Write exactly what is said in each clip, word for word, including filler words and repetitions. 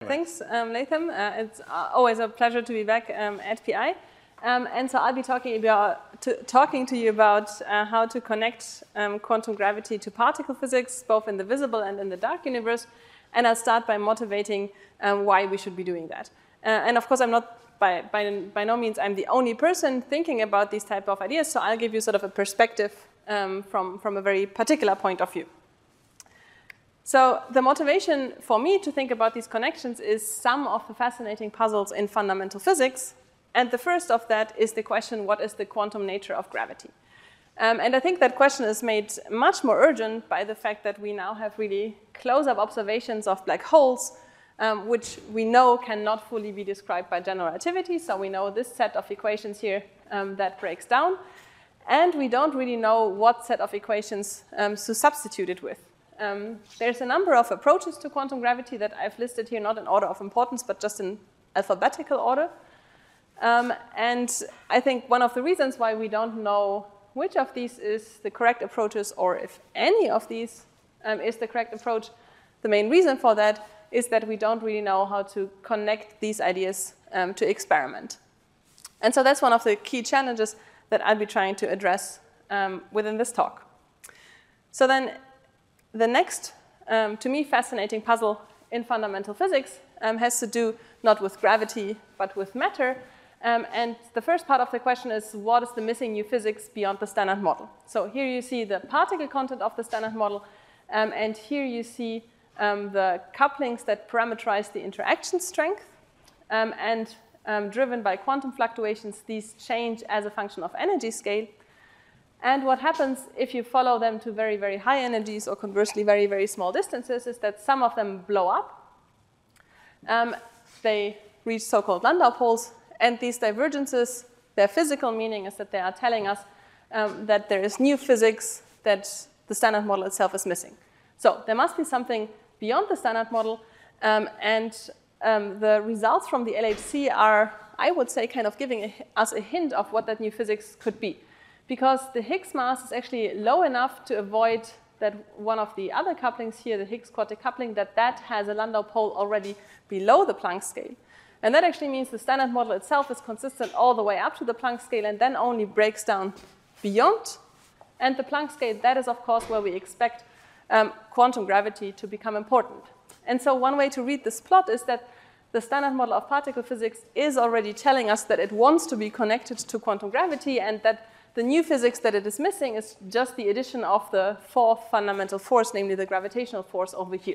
thanks, um, Latham. Uh, it's always a pleasure to be back um, at P I. Um, and so I'll be talking about to, talking to you about uh, how to connect um, quantum gravity to particle physics, both in the visible and in the dark universe. And I'll start by motivating um, why we should be doing that. Uh, and of course, I'm not by, by by no means I'm the only person thinking about these type of ideas. So I'll give you sort of a perspective um, from from a very particular point of view. So the motivation for me to think about these connections is some of the fascinating puzzles in fundamental physics. And the first of that is the question, what is the quantum nature of gravity? Um, and I think that question is made much more urgent by the fact that we now have really close-up observations of black holes, um, which we know cannot fully be described by general relativity. So we know this set of equations here um, that breaks down. And we don't really know what set of equations um, to substitute it with. Um, there's a number of approaches to quantum gravity that I've listed here, not in order of importance, but just in alphabetical order. Um, and I think one of the reasons why we don't know which of these is the correct approaches, or if any of these um, is the correct approach, the main reason for that is that we don't really know how to connect these ideas um, to experiment. And so that's one of the key challenges that I'll be trying to address um, within this talk. So then the next, um, to me, fascinating puzzle in fundamental physics um, has to do not with gravity, but with matter. Um, and the first part of the question is, what is the missing new physics beyond the standard model? So here you see the particle content of the standard model, um, and here you see um, the couplings that parameterize the interaction strength, um, and um, driven by quantum fluctuations, these change as a function of energy scale. And what happens if you follow them to very, very high energies, or conversely very, very small distances, is that some of them blow up. Um, they reach so-called Landau poles. And these divergences, their physical meaning is that they are telling us um, that there is new physics that the standard model itself is missing. So there must be something beyond the standard model. Um, and um, the results from the L H C are, I would say, kind of giving a, us a hint of what that new physics could be. Because the Higgs mass is actually low enough to avoid that one of the other couplings here, the Higgs quartic coupling, that that has a Landau pole already below the Planck scale. And that actually means the standard model itself is consistent all the way up to the Planck scale and then only breaks down beyond. And the Planck scale, that is, of course, where we expect um, quantum gravity to become important. And so one way to read this plot is that the standard model of particle physics is already telling us that it wants to be connected to quantum gravity, and that the new physics that it is missing is just the addition of the fourth fundamental force, namely the gravitational force over here.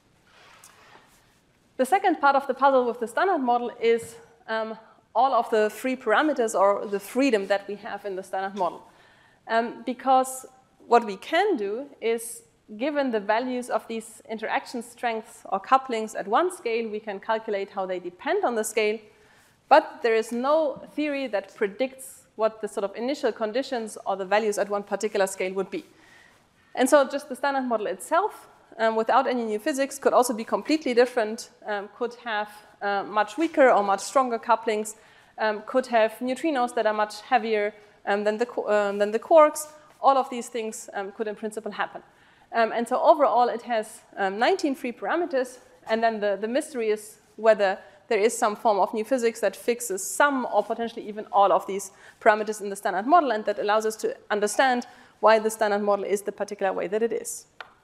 The second part of the puzzle with the standard model is um, all of the free parameters, or the freedom that we have in the standard model. Um, because what we can do is, given the values of these interaction strengths or couplings at one scale, we can calculate how they depend on the scale. But there is no theory that predicts what the sort of initial conditions or the values at one particular scale would be. And so just the standard model itself, Um, without any new physics, could also be completely different, um, could have uh, much weaker or much stronger couplings, um, could have neutrinos that are much heavier um, than, the, um, than the quarks. All of these things um, could in principle happen. Um, and so overall, it has um, nineteen free parameters, and then the, the mystery is whether there is some form of new physics that fixes some or potentially even all of these parameters in the standard model, and that allows us to understand why the standard model is the particular way that it is.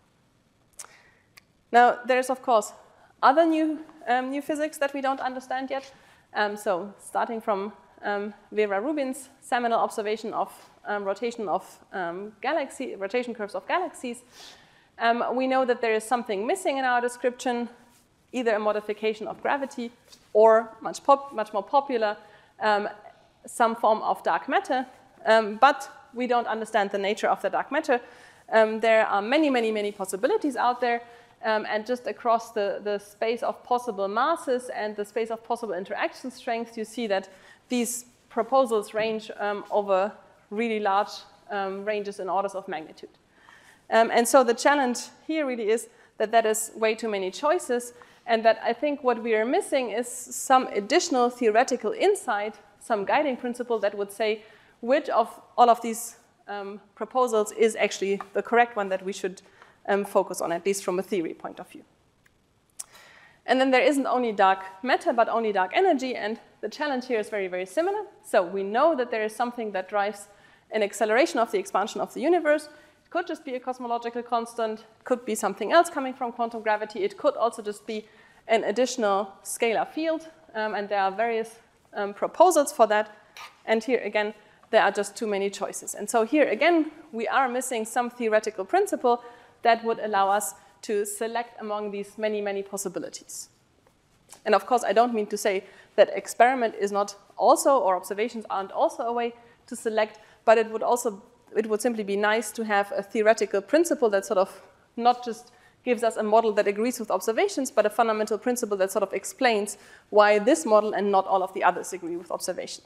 Now, there's, of course, other new, um, new physics that we don't understand yet. Um, so starting from um, Vera Rubin's seminal observation of um, rotation of um, galaxy, rotation curves of galaxies, um, we know that there is something missing in our description, either a modification of gravity or, much, pop much more popular, um, some form of dark matter. Um, but we don't understand the nature of the dark matter. Um, there are many, many, many possibilities out there. Um, and just across the, the space of possible masses and the space of possible interaction strengths, you see that these proposals range um, over really large um, ranges in orders of magnitude. Um, and so the challenge here really is that that is way too many choices, and that I think what we are missing is some additional theoretical insight, some guiding principle that would say which of all of these um, proposals is actually the correct one that we should um, focus on, at least from a theory point of view. And then there isn't only dark matter, but only dark energy, and the challenge here is very, very similar. So we know that there is something that drives an acceleration of the expansion of the universe. It could just be a cosmological constant, it could be something else coming from quantum gravity, it could also just be an additional scalar field, um, and there are various um, proposals for that. And here again, there are just too many choices. And so here again, we are missing some theoretical principle that would allow us to select among these many, many possibilities. And of course, I don't mean to say that experiment is not also, or observations aren't also a way to select, but it would also, it would simply be nice to have a theoretical principle that sort of not just gives us a model that agrees with observations, but a fundamental principle that sort of explains why this model and not all of the others agree with observation.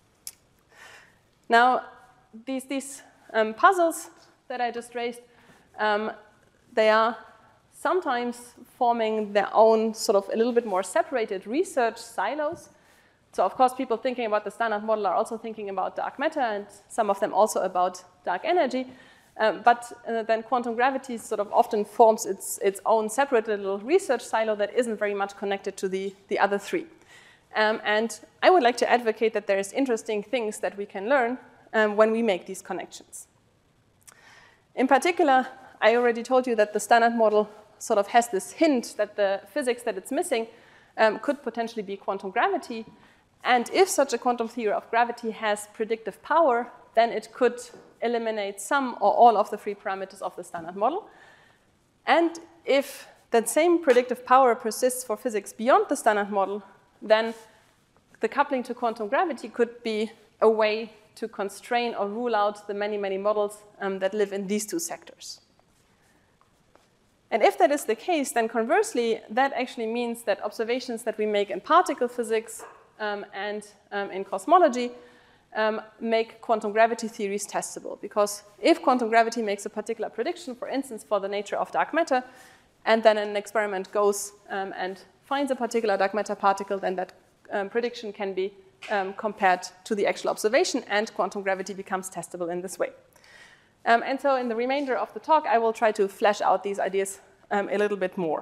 Now, these, these um, puzzles that I just raised, um, they are sometimes forming their own sort of a little bit more separated research silos. So of course, people thinking about the standard model are also thinking about dark matter, and some of them also about dark energy. Um, but uh, then quantum gravity sort of often forms its, its own separate little research silo that isn't very much connected to the, the other three. Um, and I would like to advocate that there's interesting things that we can learn um, when we make these connections. In particular, I already told you that the standard model sort of has this hint that the physics that it's missing um, could potentially be quantum gravity. And if such a quantum theory of gravity has predictive power, then it could eliminate some or all of the free parameters of the standard model. And if that same predictive power persists for physics beyond the standard model, then the coupling to quantum gravity could be a way to constrain or rule out the many, many models um, that live in these two sectors. And if that is the case, then conversely, that actually means that observations that we make in particle physics um, and um, in cosmology um, make quantum gravity theories testable. Because if quantum gravity makes a particular prediction, for instance, for the nature of dark matter, and then an experiment goes um, and finds a particular dark matter particle, then that um, prediction can be um, compared to the actual observation, and quantum gravity becomes testable in this way. Um, and so in the remainder of the talk, I will try to flesh out these ideas um, a little bit more.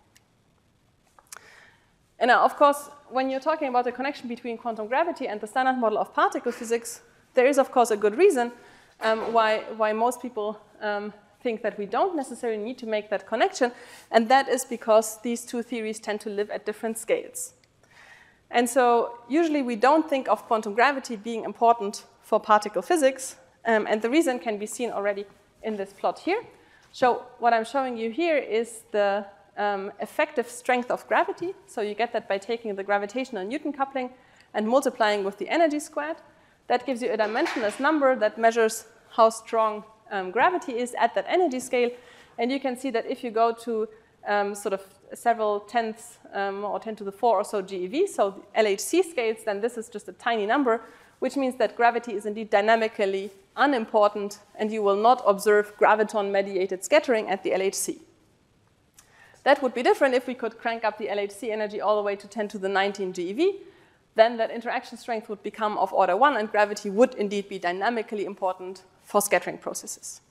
And now, of course, when you're talking about the connection between quantum gravity and the standard model of particle physics, there is, of course, a good reason um, why, why most people um, think that we don't necessarily need to make that connection, and that is because these two theories tend to live at different scales. And so usually we don't think of quantum gravity being important for particle physics, um, and the reason can be seen already in this plot here. So what I'm showing you here is the um, effective strength of gravity. So you get that by taking the gravitational Newton coupling and multiplying with the energy squared. That gives you a dimensionless number that measures how strong um, gravity is at that energy scale. And you can see that if you go to um, sort of several tenths um, or ten to the four or so GeV, so L H C scales, then this is just a tiny number, which means that gravity is indeed dynamically unimportant, and you will not observe graviton-mediated scattering at the L H C. That would be different if we could crank up the L H C energy all the way to ten to the nineteen GeV. Then that interaction strength would become of order one, and gravity would indeed be dynamically important for scattering processes.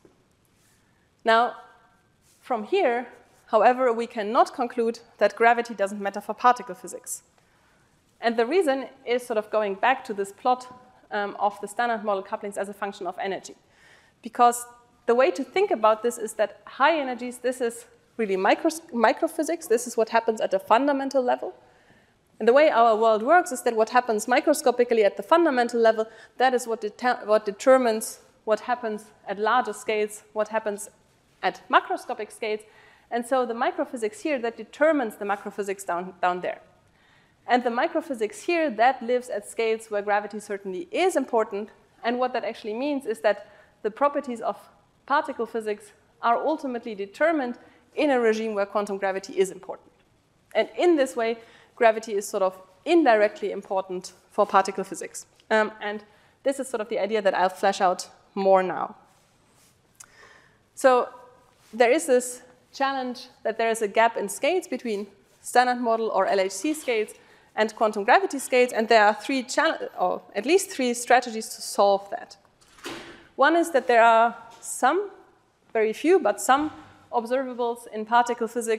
Now, from here, however, we cannot conclude that gravity doesn't matter for particle physics. And the reason is sort of going back to this plot um, of the standard model couplings as a function of energy. Because the way to think about this is that high energies, this is really micro, microphysics. This is what happens at a fundamental level. And the way our world works is that what happens microscopically at the fundamental level, that is what, det what determines what happens at larger scales, what happens at macroscopic scales. And so the microphysics here, that determines the macrophysics down, down there. And the microphysics here, that lives at scales where gravity certainly is important. And what that actually means is that the properties of particle physics are ultimately determined in a regime where quantum gravity is important. And in this way, gravity is sort of indirectly important for particle physics. Um, and this is sort of the idea that I'll flesh out more now. So there is this challenge that there is a gap in scales between standard model or L H C scales and quantum gravity scales, and there are three, or at least three strategies to solve that. One is that there are some, very few, but some observables in particle physics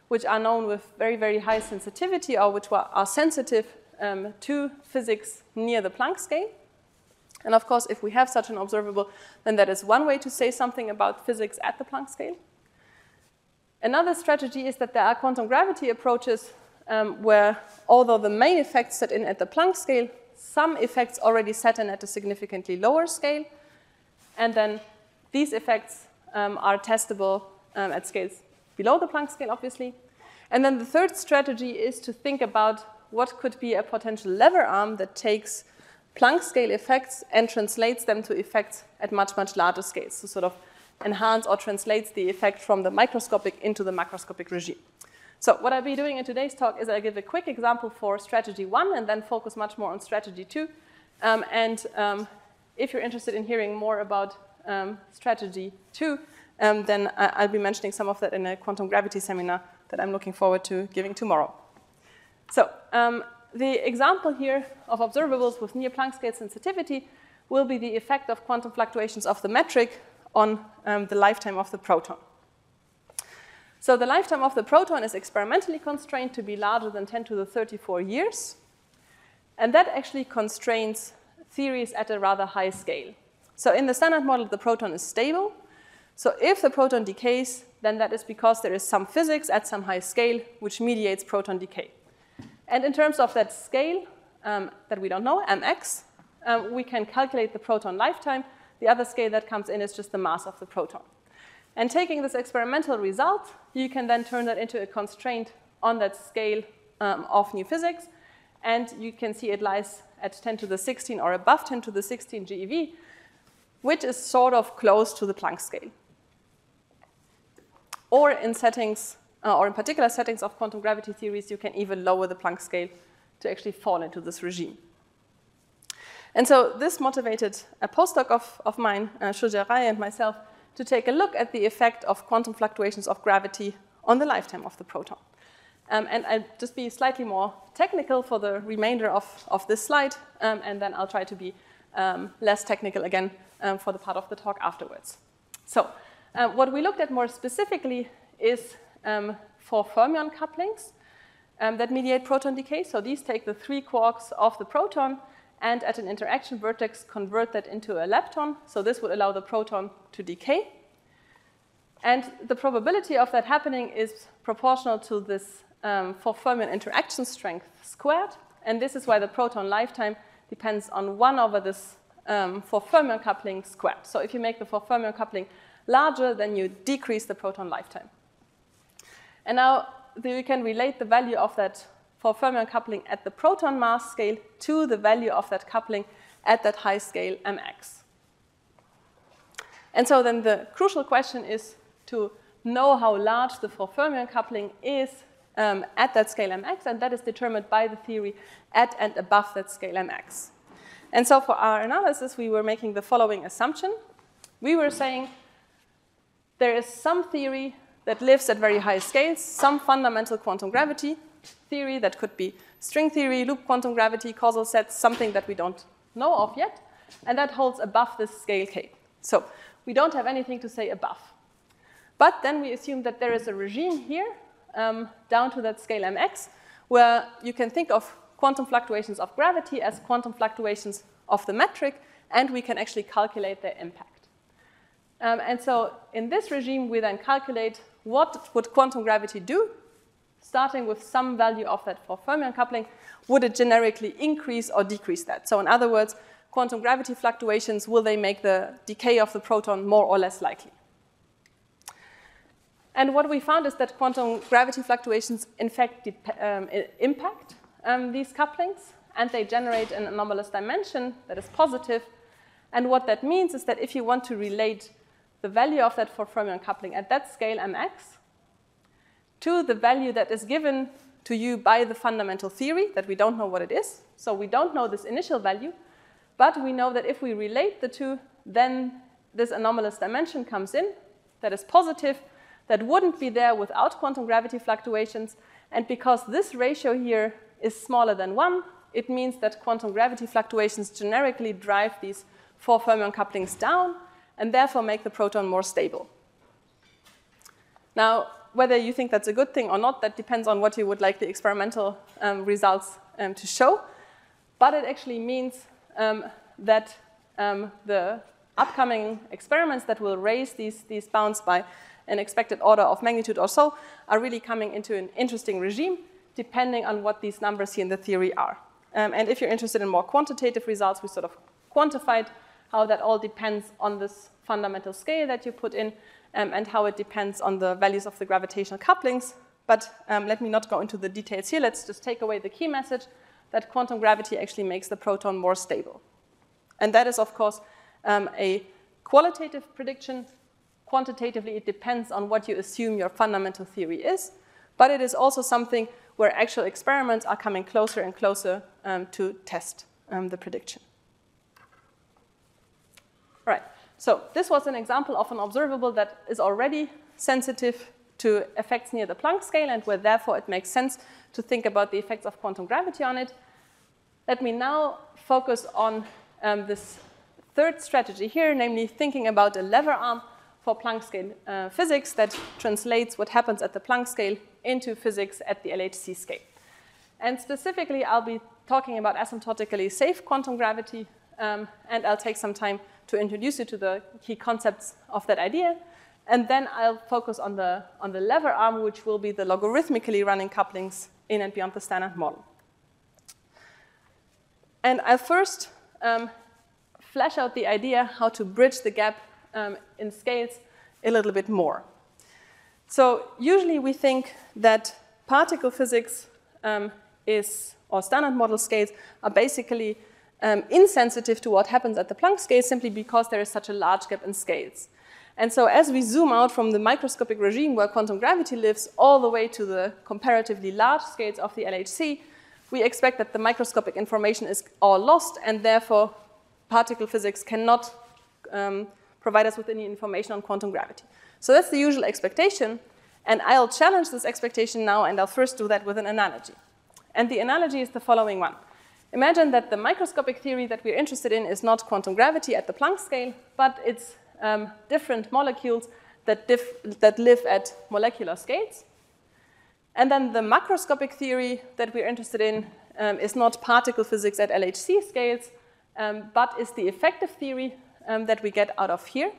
which are known with very, very high sensitivity or which are sensitive um, to physics near the Planck scale. And of course, if we have such an observable, then that is one way to say something about physics at the Planck scale. Another strategy is that there are quantum gravity approaches um, where, although the main effects set in at the Planck scale, some effects already set in at a significantly lower scale. And then these effects um, are testable um, at scales below the Planck scale, obviously. And then the third strategy is to think about what could be a potential lever arm that takes Planck scale effects and translates them to effects at much, much larger scales, so sort of enhance or translates the effect from the microscopic into the macroscopic regime. So what I'll be doing in today's talk is I'll give a quick example for strategy one and then focus much more on strategy two. Um, and um, if you're interested in hearing more about um, strategy two, um, then I'll be mentioning some of that in a quantum gravity seminar that I'm looking forward to giving tomorrow. So um, the example here of observables with near Planck scale sensitivity will be the effect of quantum fluctuations of the metric on um, the lifetime of the proton. So the lifetime of the proton is experimentally constrained to be larger than ten to the thirty-four years. And that actually constrains theories at a rather high scale. So in the standard model, the proton is stable. So if the proton decays, then that is because there is some physics at some high scale which mediates proton decay. And in terms of that scale um, that we don't know, mx, um, we can calculate the proton lifetime. The other scale that comes in is just the mass of the proton. And taking this experimental result, you can then turn that into a constraint on that scale um, of new physics. And you can see it lies at ten to the sixteen or above ten to the sixteen GeV, which is sort of close to the Planck scale. Or in settings, uh, or in particular settings of quantum gravity theories, you can even lower the Planck scale to actually fall into this regime. And so this motivated a postdoc of, of mine, uh, Shujia Rai, and myself, to take a look at the effect of quantum fluctuations of gravity on the lifetime of the proton. Um, and I'll just be slightly more technical for the remainder of, of this slide, um, and then I'll try to be um, less technical again um, for the part of the talk afterwards. So uh, what we looked at more specifically is um, for fermion couplings um, that mediate proton decay. So these take the three quarks of the proton and at an interaction vertex convert that into a lepton. So this would allow the proton to decay. And the probability of that happening is proportional to this um, for fermion interaction strength squared. And this is why the proton lifetime depends on one over this um, for fermion coupling squared. So if you make the for fermion coupling larger, then you decrease the proton lifetime. And now we can relate the value of that for fermion coupling at the proton mass scale to the value of that coupling at that high scale mx. And so then the crucial question is to know how large the for fermion coupling is um, at that scale mx, and that is determined by the theory at and above that scale mx. And so for our analysis, we were making the following assumption. We were saying there is some theory that lives at very high scales, some fundamental quantum gravity theory that could be string theory, loop quantum gravity, causal sets, something that we don't know of yet, and that holds above this scale k. So we don't have anything to say above. But then we assume that there is a regime here um, down to that scale mx where you can think of quantum fluctuations of gravity as quantum fluctuations of the metric, and we can actually calculate their impact. Um, and so in this regime, we then calculate what would quantum gravity do, starting with some value of that for fermion coupling. Would it generically increase or decrease that? So in other words, quantum gravity fluctuations, will they make the decay of the proton more or less likely? And what we found is that quantum gravity fluctuations, in fact, um, impact um, these couplings, and they generate an anomalous dimension that is positive. And what that means is that if you want to relate the value of that for fermion coupling at that scale mx to the value that is given to you by the fundamental theory, that we don't know what it is. So we don't know this initial value, but we know that if we relate the two, then this anomalous dimension comes in that is positive, that wouldn't be there without quantum gravity fluctuations. And because this ratio here is smaller than one, it means that quantum gravity fluctuations generically drive these four fermion couplings down and therefore make the proton more stable. Now, whether you think that's a good thing or not, that depends on what you would like the experimental um, results um, to show. But it actually means um, that um, the upcoming experiments that will raise these, these bounds by an expected order of magnitude or so are really coming into an interesting regime, depending on what these numbers here in the theory are. Um, and if you're interested in more quantitative results, we sort of quantified how that all depends on this fundamental scale that you put in, um, and how it depends on the values of the gravitational couplings. But um, let me not go into the details here. Let's just take away the key message that quantum gravity actually makes the proton more stable. And that is, of course, um, a qualitative prediction. Quantitatively, it depends on what you assume your fundamental theory is. But it is also something where actual experiments are coming closer and closer um, to test um, the prediction. Right. So this was an example of an observable that is already sensitive to effects near the Planck scale, and where therefore it makes sense to think about the effects of quantum gravity on it. Let me now focus on um, this third strategy here, namely thinking about a lever arm for Planck scale uh, physics that translates what happens at the Planck scale into physics at the L H C scale. And specifically, I'll be talking about asymptotically safe quantum gravity, um, and I'll take some time to introduce you to the key concepts of that idea. And then I'll focus on the, on the lever arm, which will be the logarithmically running couplings in and beyond the standard model. And I'll first um, flesh out the idea how to bridge the gap um, in scales a little bit more. So usually we think that particle physics um, is, or standard model scales are basically um, insensitive to what happens at the Planck scale simply because there is such a large gap in scales. And so as we zoom out from the microscopic regime where quantum gravity lives all the way to the comparatively large scales of the L H C, we expect that the microscopic information is all lost, and therefore particle physics cannot um, provide us with any information on quantum gravity. So that's the usual expectation, and I'll challenge this expectation now, and I'll first do that with an analogy. And the analogy is the following one. Imagine that the microscopic theory that we're interested in is not quantum gravity at the Planck scale, but it's um, different molecules that, diff that live at molecular scales. And then the macroscopic theory that we're interested in um, is not particle physics at L H C scales, um, but is the effective theory um, that we get out of here.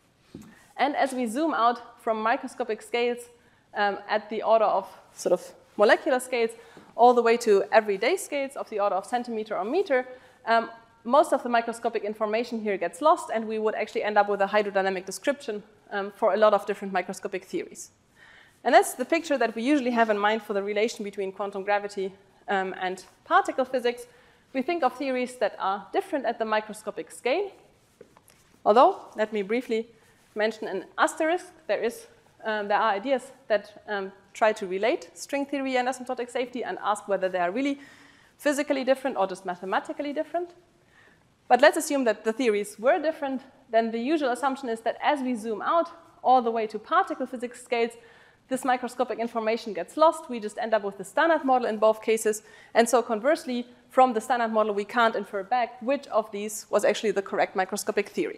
And as we zoom out from microscopic scales um, at the order of sort of molecular scales all the way to everyday scales of the order of centimeter or meter, um, most of the microscopic information here gets lost, and we would actually end up with a hydrodynamic description um, for a lot of different microscopic theories. And that's the picture that we usually have in mind for the relation between quantum gravity um, and particle physics. We think of theories that are different at the microscopic scale. Although, let me briefly mention an asterisk. There, is, um, there are ideas that um, try to relate string theory and asymptotic safety and ask whether they are really physically different or just mathematically different. But let's assume that the theories were different. Then the usual assumption is that as we zoom out all the way to particle physics scales, this microscopic information gets lost. We just end up with the standard model in both cases. And so conversely, from the standard model, we can't infer back which of these was actually the correct microscopic theory.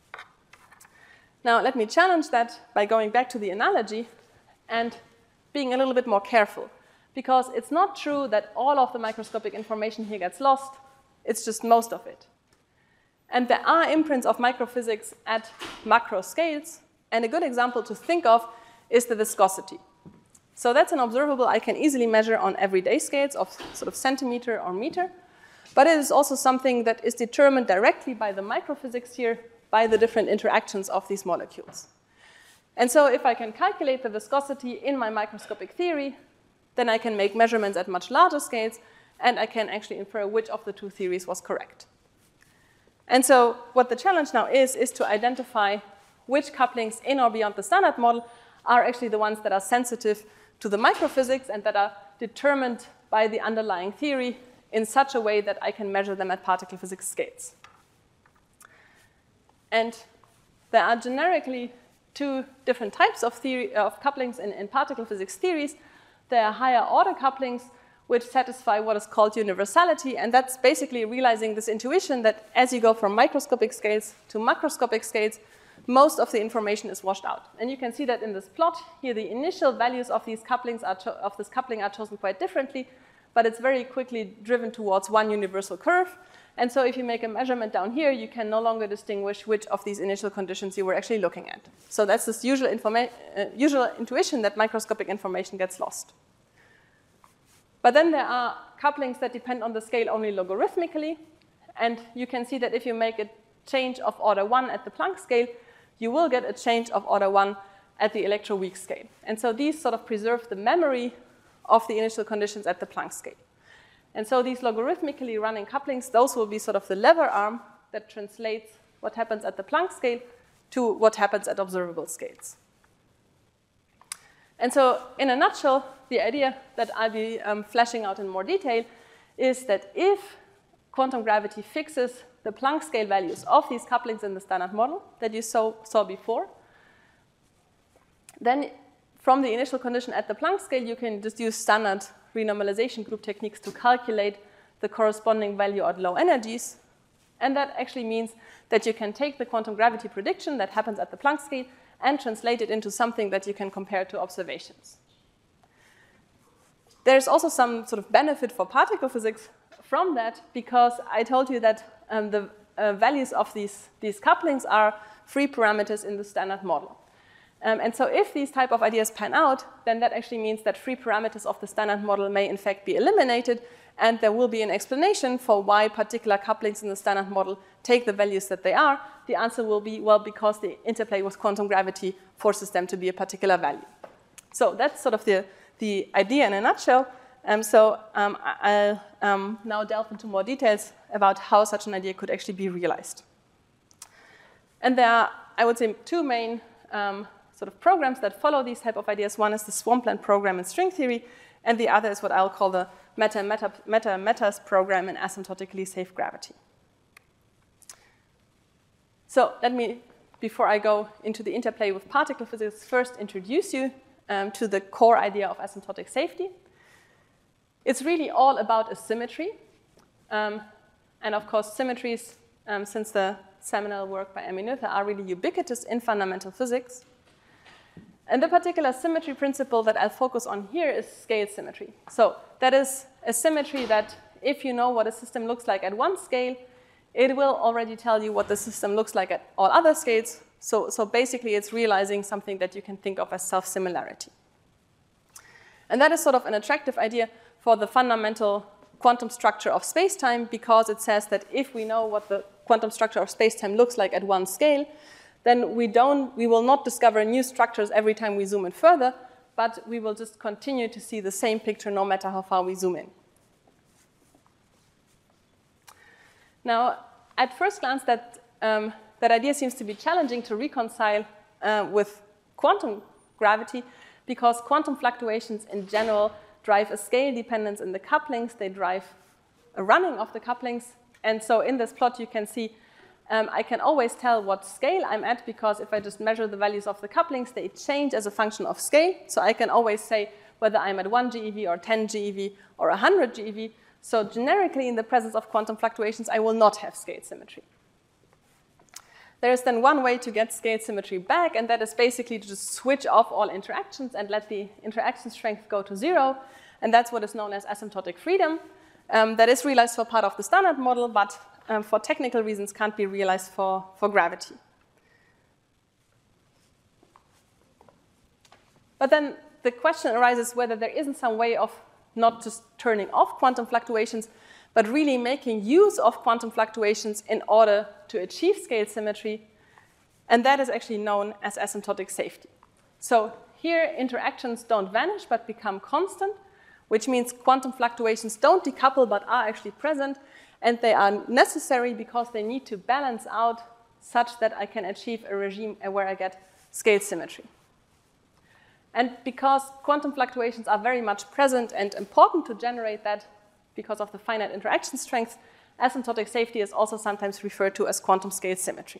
Now, let me challenge that by going back to the analogy and being a little bit more careful. Because it's not true that all of the microscopic information here gets lost. It's just most of it. And there are imprints of microphysics at macro scales. And a good example to think of is the viscosity. So that's an observable I can easily measure on everyday scales of sort of centimeter or meter. But it is also something that is determined directly by the microphysics here, by the different interactions of these molecules. And so if I can calculate the viscosity in my microscopic theory, then I can make measurements at much larger scales, and I can actually infer which of the two theories was correct. And so what the challenge now is, is to identify which couplings in or beyond the standard model are actually the ones that are sensitive to the microphysics and that are determined by the underlying theory in such a way that I can measure them at particle physics scales. And there are generically two different types of, theory, of couplings in, in particle physics theories. There are higher order couplings which satisfy what is called universality, and that's basically realizing this intuition that as you go from microscopic scales to macroscopic scales, most of the information is washed out. And you can see that in this plot here, the initial values of these couplings are of this coupling are chosen quite differently, but it's very quickly driven towards one universal curve. And so if you make a measurement down here, you can no longer distinguish which of these initial conditions you were actually looking at. So that's this usual, informa uh, usual intuition that microscopic information gets lost. But then there are couplings that depend on the scale only logarithmically. And you can see that if you make a change of order one at the Planck scale, you will get a change of order one at the electroweak scale. And so these sort of preserve the memory of the initial conditions at the Planck scale. And so these logarithmically running couplings, those will be sort of the lever arm that translates what happens at the Planck scale to what happens at observable scales. And so in a nutshell, the idea that I'll be um, fleshing out in more detail is that if quantum gravity fixes the Planck scale values of these couplings in the standard model that you saw, saw before, then from the initial condition at the Planck scale, you can just use standard renormalization group techniques to calculate the corresponding value at low energies. And that actually means that you can take the quantum gravity prediction that happens at the Planck scale and translate it into something that you can compare to observations. There's also some sort of benefit for particle physics from that, because I told you that um, the uh, values of these, these couplings are free parameters in the standard model. Um, and so if these type of ideas pan out, then that actually means that free parameters of the standard model may in fact be eliminated, and there will be an explanation for why particular couplings in the standard model take the values that they are. The answer will be, well, because the interplay with quantum gravity forces them to be a particular value. So that's sort of the, the idea in a nutshell. Um, so um, I'll um, now delve into more details about how such an idea could actually be realized. And there are, I would say, two main um, sort of programs that follow these type of ideas. One is the swampland program in string theory, and the other is what I'll call the meta-meta-meta-metas program in asymptotically safe gravity. So let me, before I go into the interplay with particle physics, first introduce you um, to the core idea of asymptotic safety. It's really all about a symmetry. Um, and of course, symmetries, um, since the seminal work by Emmy Noether, are really ubiquitous in fundamental physics. And the particular symmetry principle that I'll focus on here is scale symmetry. So that is a symmetry that if you know what a system looks like at one scale, it will already tell you what the system looks like at all other scales. So, so basically, it's realizing something that you can think of as self-similarity. And that is sort of an attractive idea for the fundamental quantum structure of space-time, because it says that if we know what the quantum structure of space-time looks like at one scale, then we, don't, we will not discover new structures every time we zoom in further, but we will just continue to see the same picture no matter how far we zoom in. Now, at first glance, that, um, that idea seems to be challenging to reconcile uh, with quantum gravity, because quantum fluctuations in general drive a scale dependence in the couplings. They drive a running of the couplings. And so in this plot, you can see Um, I can always tell what scale I'm at, because if I just measure the values of the couplings, they change as a function of scale. So I can always say whether I'm at one GeV or ten GeV or one hundred GeV. So generically, in the presence of quantum fluctuations, I will not have scale symmetry. There is then one way to get scale symmetry back, and that is basically to just switch off all interactions and let the interaction strength go to zero. And that's what is known as asymptotic freedom. Um, that is realized for part of the standard model, but um, for technical reasons can't be realized for, for gravity. But then the question arises whether there isn't some way of not just turning off quantum fluctuations, but really making use of quantum fluctuations in order to achieve scale symmetry. And that is actually known as asymptotic safety. So here, interactions don't vanish, but become constant, which means quantum fluctuations don't decouple, but are actually present. And they are necessary because they need to balance out such that I can achieve a regime where I get scale symmetry. And because quantum fluctuations are very much present and important to generate that because of the finite interaction strength, asymptotic safety is also sometimes referred to as quantum scale symmetry.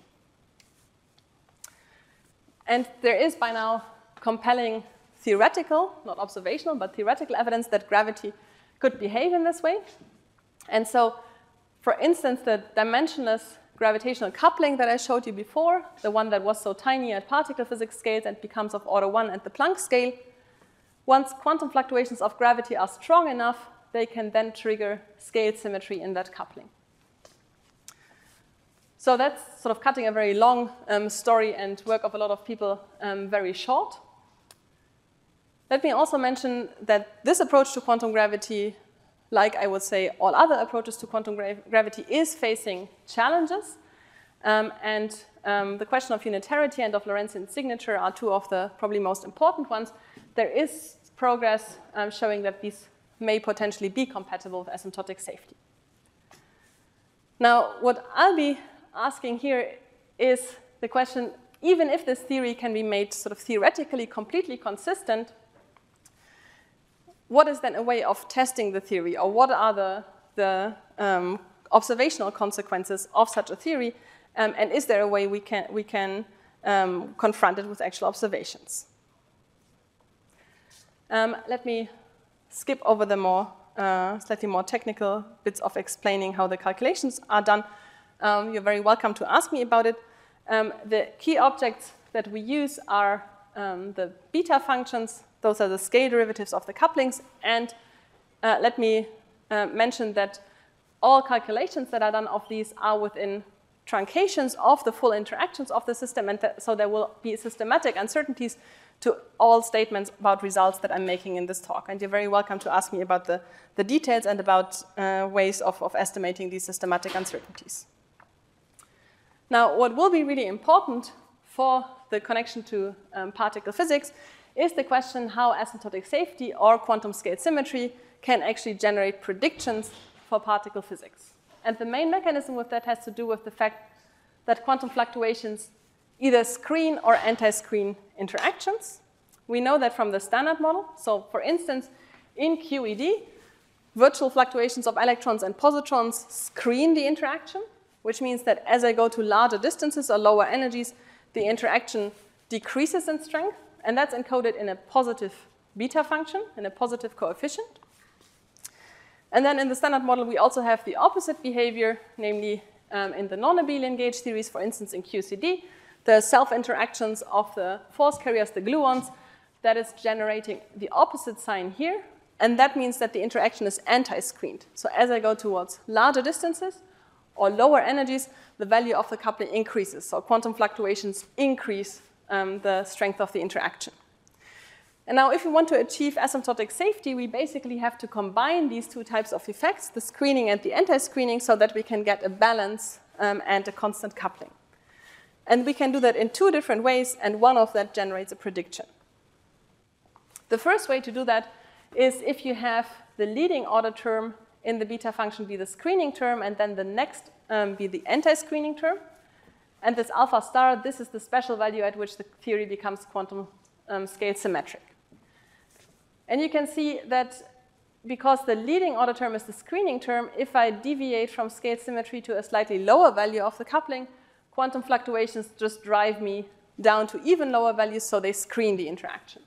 And there is by now compelling theoretical, not observational, but theoretical evidence that gravity could behave in this way. And so, for instance, the dimensionless gravitational coupling that I showed you before, the one that was so tiny at particle physics scales and becomes of order one at the Planck scale, once quantum fluctuations of gravity are strong enough, they can then trigger scale symmetry in that coupling. So that's sort of cutting a very long um, story and work of a lot of people um, very short. Let me also mention that this approach to quantum gravity, like I would say all other approaches to quantum gra gravity, is facing challenges. Um, and um, the question of unitarity and of Lorentzian signature are two of the probably most important ones. There is progress um, showing that these may potentially be compatible with asymptotic safety. Now, what I'll be asking here is the question, even if this theory can be made sort of theoretically completely consistent, what is then a way of testing the theory, or what are the, the um, observational consequences of such a theory, um, and is there a way we can, we can um, confront it with actual observations? Um, let me skip over the more, uh, slightly more technical bits of explaining how the calculations are done. Um, you're very welcome to ask me about it. Um, the key objects that we use are um, the beta functions. Those are the scale derivatives of the couplings. And uh, let me uh, mention that all calculations that are done of these are within truncations of the full interactions of the system. And so there will be systematic uncertainties to all statements about results that I'm making in this talk. And you're very welcome to ask me about the, the details and about uh, ways of, of estimating these systematic uncertainties. Now, what will be really important for the connection to um, particle physics is the question how asymptotic safety or quantum scale symmetry can actually generate predictions for particle physics. And the main mechanism with that has to do with the fact that quantum fluctuations either screen or anti-screen interactions. We know that from the standard model. So for instance, in Q E D, virtual fluctuations of electrons and positrons screen the interaction, which means that as I go to larger distances or lower energies, the interaction decreases in strength, and that's encoded in a positive beta function, in a positive coefficient. And then in the standard model, we also have the opposite behavior, namely um, in the non-abelian gauge theories, for instance, in Q C D, the self-interactions of the force carriers, the gluons, that is generating the opposite sign here, and that means that the interaction is anti-screened. So as I go towards larger distances or lower energies, the value of the coupling increases. So quantum fluctuations increase um, the strength of the interaction. And now if we want to achieve asymptotic safety, we basically have to combine these two types of effects, the screening and the anti-screening, so that we can get a balance um, and a constant coupling. And we can do that in two different ways, and one of that generates a prediction. The first way to do that is if you have the leading order term in the beta function be the screening term, and then the next um, be the anti-screening term. And this alpha star, this is the special value at which the theory becomes quantum um, scale symmetric. And you can see that because the leading order term is the screening term, if I deviate from scale symmetry to a slightly lower value of the coupling, quantum fluctuations just drive me down to even lower values, so they screen the interaction.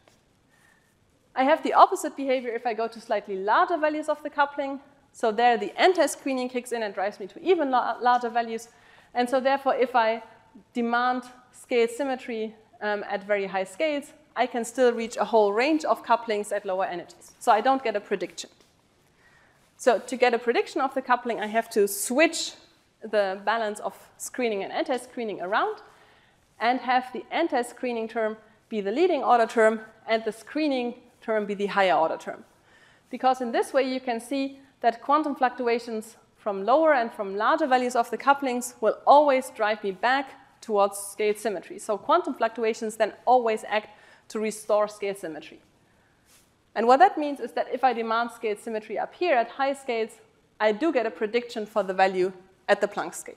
I have the opposite behavior if I go to slightly larger values of the coupling. So there the anti-screening kicks in and drives me to even larger values. And so therefore, if I demand scale symmetry um, at very high scales, I can still reach a whole range of couplings at lower energies. So I don't get a prediction. So to get a prediction of the coupling, I have to switch the balance of screening and anti-screening around and have the anti-screening term be the leading order term and the screening term be the higher order term. Because in this way, you can see that quantum fluctuations from lower and from larger values of the couplings will always drive me back towards scale symmetry. So quantum fluctuations then always act to restore scale symmetry. And what that means is that if I demand scale symmetry up here at high scales, I do get a prediction for the value at the Planck scale.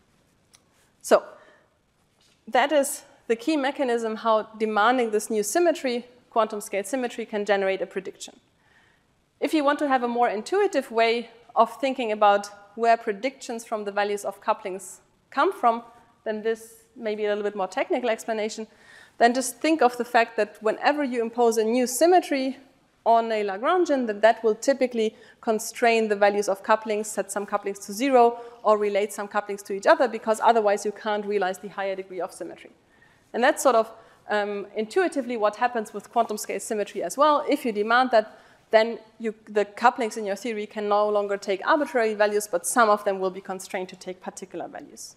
So that is the key mechanism how demanding this new symmetry, quantum scale symmetry, can generate a prediction. If you want to have a more intuitive way of thinking about where predictions from the values of couplings come from, then this may be a little bit more technical explanation. Then just think of the fact that whenever you impose a new symmetry on a Lagrangian, then that will typically constrain the values of couplings, set some couplings to zero, or relate some couplings to each other, because otherwise you can't realize the higher degree of symmetry. And that's sort of um, intuitively what happens with quantum scale symmetry as well. If you demand that, then you, the couplings in your theory can no longer take arbitrary values, but some of them will be constrained to take particular values.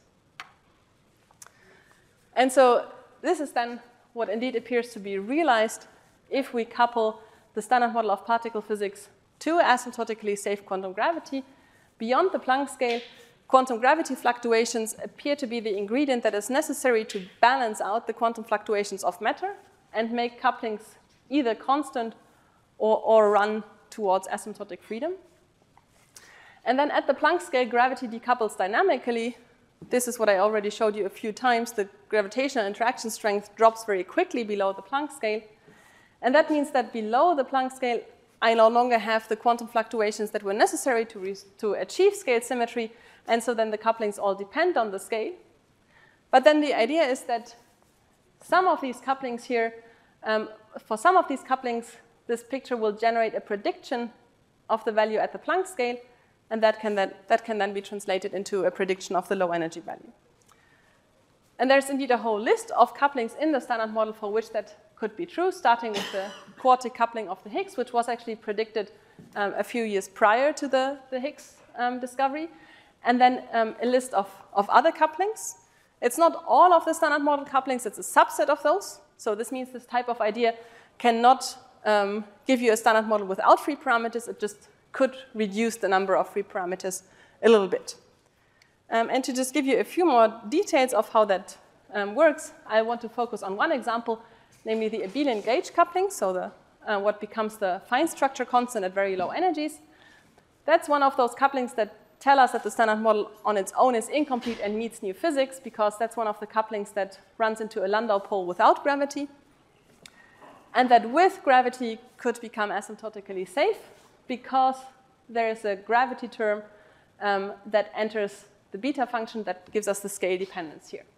And so this is then what indeed appears to be realized if we couple the standard model of particle physics to asymptotically safe quantum gravity. Beyond the Planck scale, quantum gravity fluctuations appear to be the ingredient that is necessary to balance out the quantum fluctuations of matter and make couplings either constant or, or run towards asymptotic freedom. And then at the Planck scale, gravity decouples dynamically. This is what I already showed you a few times. The gravitational interaction strength drops very quickly below the Planck scale. And that means that below the Planck scale, I no longer have the quantum fluctuations that were necessary to, to achieve scale symmetry. And so then the couplings all depend on the scale. But then the idea is that some of these couplings here, um, for some of these couplings, this picture will generate a prediction of the value at the Planck scale. And that can, then, that can then be translated into a prediction of the low energy value. And there's indeed a whole list of couplings in the standard model for which that could be true, starting with the quartic coupling of the Higgs, which was actually predicted um, a few years prior to the, the Higgs um, discovery. And then um, a list of, of other couplings. It's not all of the standard model couplings, it's a subset of those. So this means this type of idea cannot um, give you a standard model without free parameters. It just could reduce the number of free parameters a little bit. Um, and to just give you a few more details of how that um, works, I want to focus on one example, namely the abelian gauge coupling, so the, uh, what becomes the fine structure constant at very low energies. That's one of those couplings that tell us that the standard model on its own is incomplete and needs new physics, because that's one of the couplings that runs into a Landau pole without gravity, and that with gravity could become asymptotically safe, because there is a gravity term um, that enters the beta function that gives us the scale dependence here.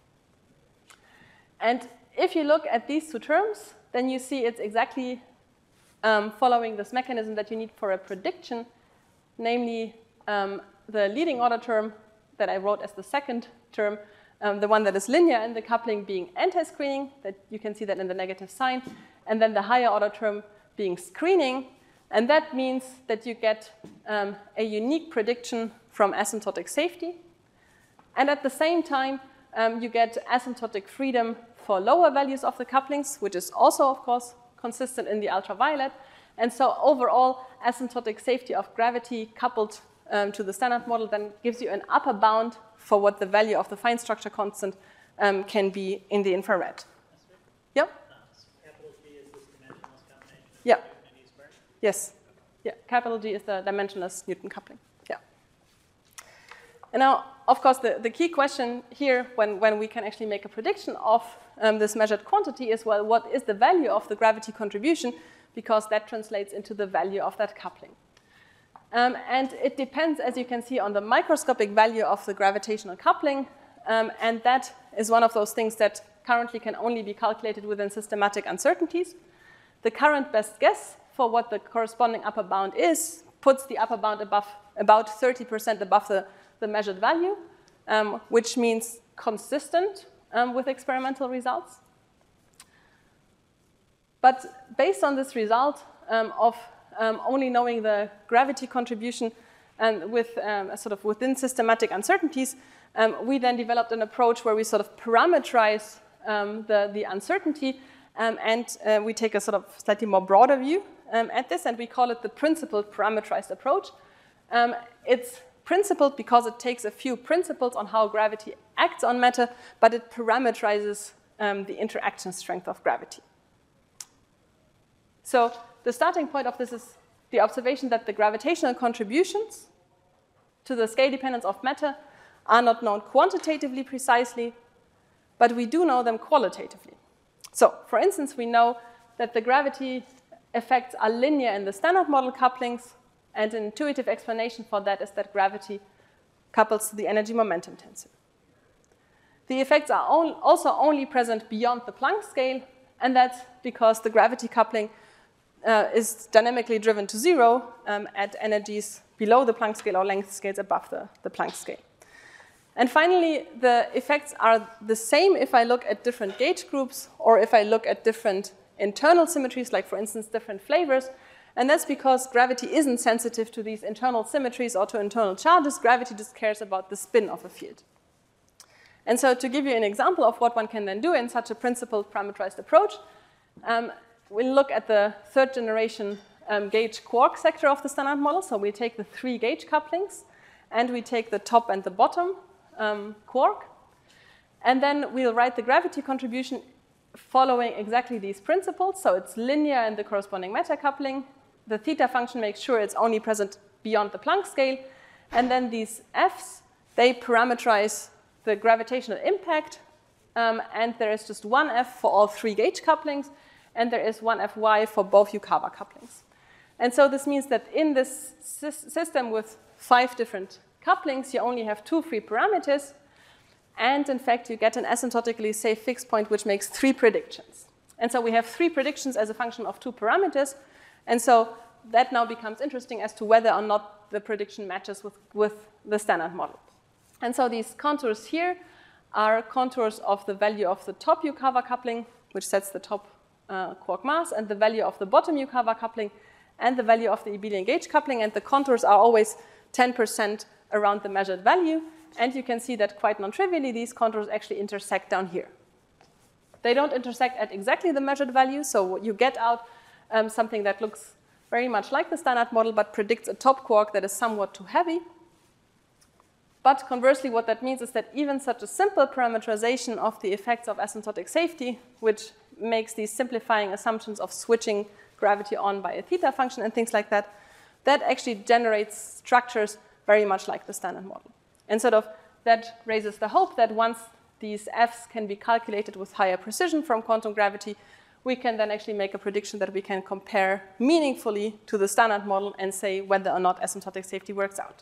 And if you look at these two terms, then you see it's exactly um, following this mechanism that you need for a prediction, namely um, the leading order term that I wrote as the second term, um, the one that is linear in the coupling being anti-screening, that you can see that in the negative sign, and then the higher order term being screening. And that means that you get um, a unique prediction from asymptotic safety. And at the same time, um, you get asymptotic freedom for lower values of the couplings, which is also, of course, consistent in the ultraviolet. And so overall, asymptotic safety of gravity coupled um, to the standard model then gives you an upper bound for what the value of the fine structure constant um, can be in the infrared. Yep? Capital G is this dimensionless combination. Yeah. Yes. Yeah. Capital G is the dimensionless Newton coupling. Yeah. And now, of course, the, the key question here, when, when we can actually make a prediction of um, this measured quantity, is, well, what is the value of the gravity contribution? Because that translates into the value of that coupling. Um, and it depends, as you can see, on the microscopic value of the gravitational coupling. Um, and that is one of those things that currently can only be calculated within systematic uncertainties. The current best guess for what the corresponding upper bound is puts the upper bound above, about thirty percent above the, the measured value, um, which means consistent um, with experimental results. But based on this result um, of um, only knowing the gravity contribution and with um, sort of within systematic uncertainties, um, we then developed an approach where we sort of parameterize um, the, the uncertainty, um, and uh, we take a sort of slightly more broader view um, at this, and we call it the principled parameterized approach. Um, it's principled because it takes a few principles on how gravity acts on matter, but it parameterizes um, the interaction strength of gravity. So the starting point of this is the observation that the gravitational contributions to the scale dependence of matter are not known quantitatively precisely, but we do know them qualitatively. So, for instance, we know that the gravity effects are linear in the standard model couplings, and an intuitive explanation for that is that gravity couples to the energy momentum tensor. The effects are also only present beyond the Planck scale, and that's because the gravity coupling uh, is dynamically driven to zero um, at energies below the Planck scale or length scales above the, the Planck scale. And finally, the effects are the same if I look at different gauge groups or if I look at different internal symmetries, like for instance, different flavors. And that's because gravity isn't sensitive to these internal symmetries or to internal charges. Gravity just cares about the spin of a field. And so to give you an example of what one can then do in such a principled parameterized approach, um, we'll look at the third generation um, gauge quark sector of the standard model. So we take the three gauge couplings, and we take the top and the bottom um, quark. And then we'll write the gravity contribution following exactly these principles. So it's linear in the corresponding meta-coupling. The theta function makes sure it's only present beyond the Planck scale. And then these Fs, they parameterize the gravitational impact. Um, and there is just one F for all three gauge couplings. And there is one F Y for both Yukawa couplings. And so this means that in this sy system with five different couplings, you only have two free parameters. And in fact, you get an asymptotically safe fixed point, which makes three predictions. And so we have three predictions as a function of two parameters. And so that now becomes interesting as to whether or not the prediction matches with, with the standard model. And so these contours here are contours of the value of the top Yukawa coupling, which sets the top uh, quark mass, and the value of the bottom Yukawa coupling, and the value of the abelian gauge coupling. And the contours are always ten percent around the measured value. And you can see that quite non-trivially, these contours actually intersect down here. They don't intersect at exactly the measured value, so you get out um, something that looks very much like the standard model, but predicts a top quark that is somewhat too heavy. But conversely, what that means is that even such a simple parameterization of the effects of asymptotic safety, which makes these simplifying assumptions of switching gravity on by a theta function and things like that, that actually generates structures very much like the standard model. And sort of that raises the hope that once these Fs can be calculated with higher precision from quantum gravity, we can then actually make a prediction that we can compare meaningfully to the standard model and say whether or not asymptotic safety works out.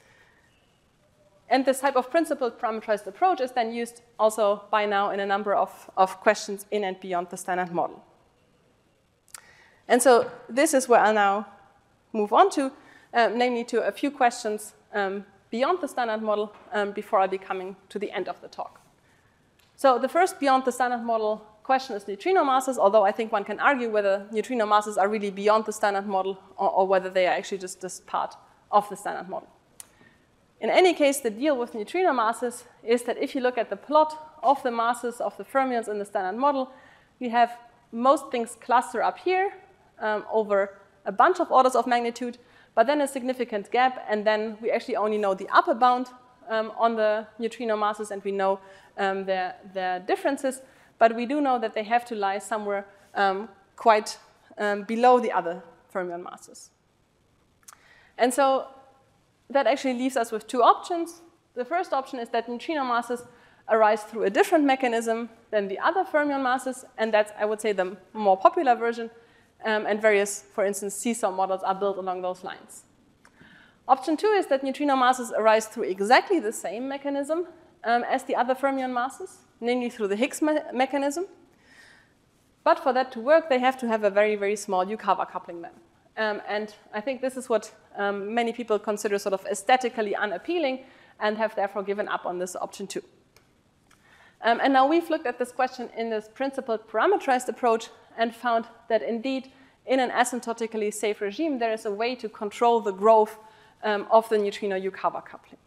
And this type of principled parameterized approach is then used also by now in a number of, of questions in and beyond the standard model. And so this is where I'll now move on to, um, namely to a few questions um, beyond the standard model um, before I'll be coming to the end of the talk. So the first beyond the standard model question is neutrino masses, although I think one can argue whether neutrino masses are really beyond the standard model or, or whether they are actually just this part of the standard model. In any case, the deal with neutrino masses is that if you look at the plot of the masses of the fermions in the standard model, we have most things cluster up here um, over a bunch of orders of magnitude, but then a significant gap, and then we actually only know the upper bound um, on the neutrino masses, and we know um, their, their differences, but we do know that they have to lie somewhere um, quite um, below the other fermion masses. And so that actually leaves us with two options. The first option is that neutrino masses arise through a different mechanism than the other fermion masses, and that's, I would say, the more popular version. Um, and various, for instance, seesaw models are built along those lines. Option two is that neutrino masses arise through exactly the same mechanism um, as the other fermion masses, namely through the Higgs me mechanism. But for that to work, they have to have a very, very small Yukawa coupling then. Um, and I think this is what um, many people consider sort of aesthetically unappealing and have therefore given up on this option two. Um, and now we've looked at this question in this principled parameterized approach and found that indeed, in an asymptotically safe regime, there is a way to control the growth um, of the neutrino Yukawa coupling.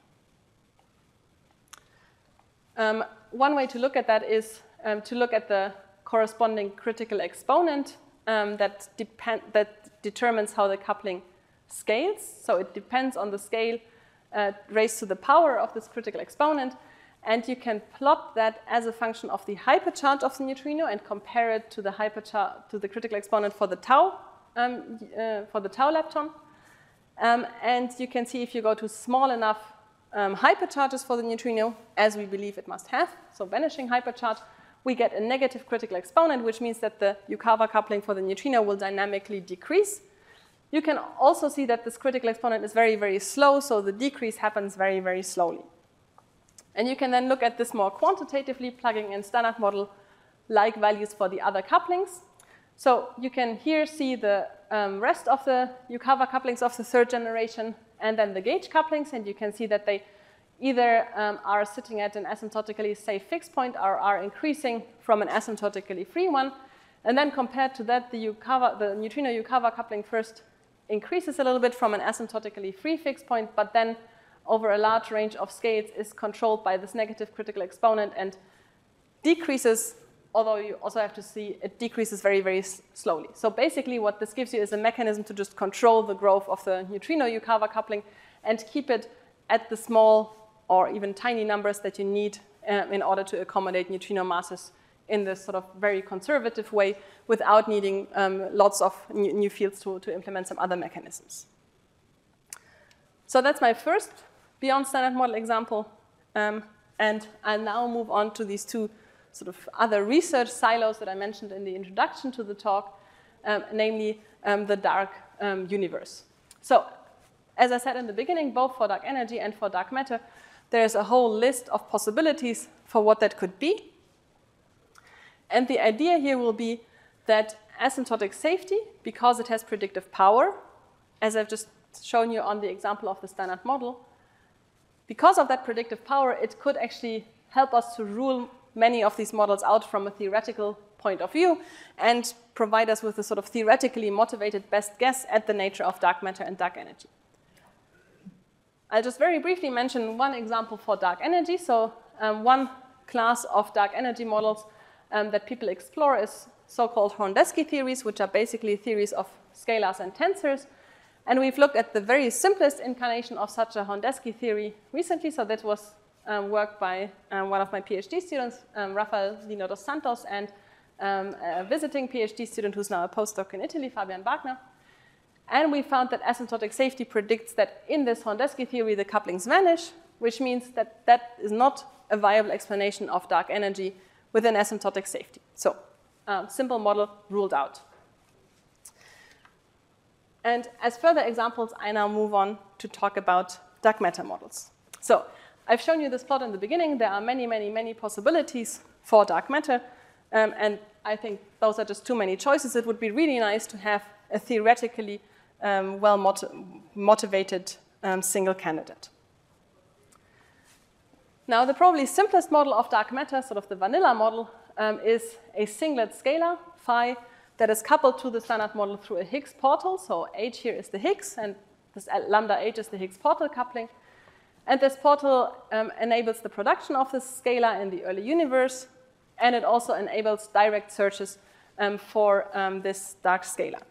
Um, one way to look at that is um, to look at the corresponding critical exponent um, that, depend that determines how the coupling scales. So it depends on the scale uh, raised to the power of this critical exponent. And you can plot that as a function of the hypercharge of the neutrino and compare it to the hypercharge to the critical exponent for the tau um, uh, for the tau lepton. Um, and you can see if you go to small enough um, hypercharges for the neutrino, as we believe it must have, so vanishing hypercharge, we get a negative critical exponent, which means that the Yukawa coupling for the neutrino will dynamically decrease. You can also see that this critical exponent is very, very slow, so the decrease happens very, very slowly. And you can then look at this more quantitatively, plugging in standard model-like values for the other couplings. So you can here see the um, rest of the Yukawa couplings of the third generation and then the gauge couplings, and you can see that they either um, are sitting at an asymptotically safe fixed point or are increasing from an asymptotically free one. And then compared to that, the, Yukawa, the neutrino-Yukawa coupling first increases a little bit from an asymptotically free fixed point, but then over a large range of scales is controlled by this negative critical exponent and decreases, although you also have to see it decreases very, very slowly. So basically what this gives you is a mechanism to just control the growth of the neutrino-Yukawa coupling and keep it at the small or even tiny numbers that you need um, in order to accommodate neutrino masses in this sort of very conservative way without needing um, lots of new, new fields to, to implement some other mechanisms. So that's my first beyond standard model example. Um, and I'll now move on to these two sort of other research silos that I mentioned in the introduction to the talk, um, namely um, the dark um, universe. So as I said in the beginning, both for dark energy and for dark matter, there's a whole list of possibilities for what that could be. And the idea here will be that asymptotic safety, because it has predictive power, as I've just shown you on the example of the standard model, because of that predictive power, it could actually help us to rule many of these models out from a theoretical point of view and provide us with a sort of theoretically motivated best guess at the nature of dark matter and dark energy. I'll just very briefly mention one example for dark energy. So um, one class of dark energy models um, that people explore is so-called Horndeski theories, which are basically theories of scalars and tensors. And we've looked at the very simplest incarnation of such a Horndeski theory recently. So that was um, work by um, one of my PhD students, um, Rafael Lino dos Santos, and um, a visiting PhD student who's now a postdoc in Italy, Fabian Wagner. And we found that asymptotic safety predicts that in this Horndeski theory, the couplings vanish, which means that that is not a viable explanation of dark energy within asymptotic safety. So, um, simple model ruled out. And as further examples, I now move on to talk about dark matter models. So, I've shown you this plot in the beginning. There are many, many, many possibilities for dark matter. Um, and I think those are just too many choices. It would be really nice to have a theoretically Um, well-motivated um, single candidate. Now, the probably simplest model of dark matter, sort of the vanilla model, um, is a singlet scalar, phi, that is coupled to the standard model through a Higgs portal. So H here is the Higgs, and this lambda H is the Higgs portal coupling. And this portal um, enables the production of this scalar in the early universe, and it also enables direct searches um, for um, this dark scalar.